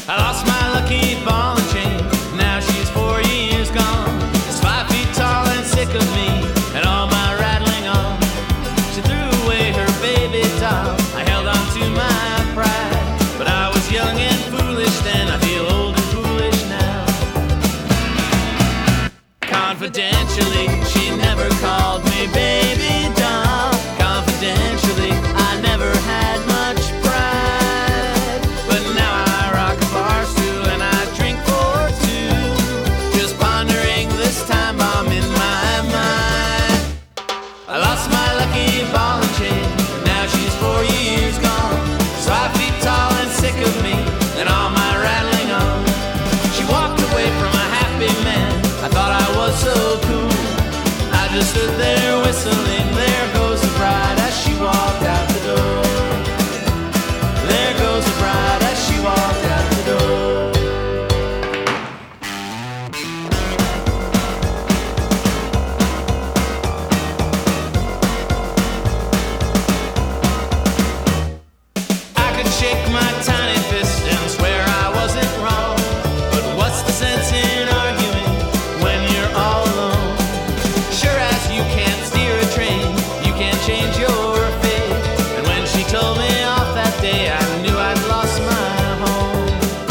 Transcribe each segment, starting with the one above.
I lost my lucky ball and chain. Now she's 4 years gone. She's 5 feet tall and sick of me and all my rattling on. She threw away her baby doll. I held on to my pride, but I was young and foolish then. I feel old and foolish now. Confidentially, she never called me baby doll. Confidentially, I never had much pride, but now I rock a bar stool and I drink for two, just pondering this time bomb in my mind. I lost my lucky ball and chain. Now she's 4 years gone. She's 5 feet tall and sick of me and all my rattling on. She walked away from a happy man. I thought I was so cool. I just stood there whistling. There goes the bride as she walked out the door. There goes the bride as she walked out the door. I could shake my tiny fist and swear I wasn't wrong, but what's the sense in arguing when you're all alone? Sure as you can't steer a train, you can't change your fate. And when she told me off that day, I knew I'd lost my home.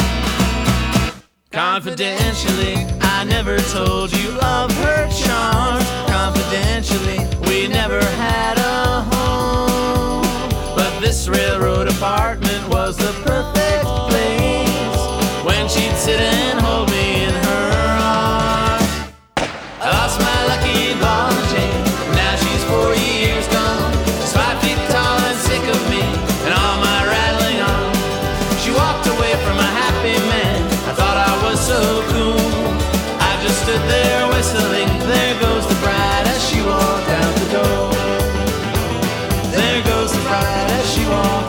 Confidentially, I never told you of her charms. Confidentially, we never had a home, but this railroad apartment was the perfect place when she'd sit and hold me in her arms. I lost my lucky ball and chain. Now she's 4 years gone. She's 5 feet tall and sick of me and all my rattling on. She walked away from a happy man. I thought I was so cool. I just stood there whistling. There goes the bride as she walked out the door. There goes the bride as she walked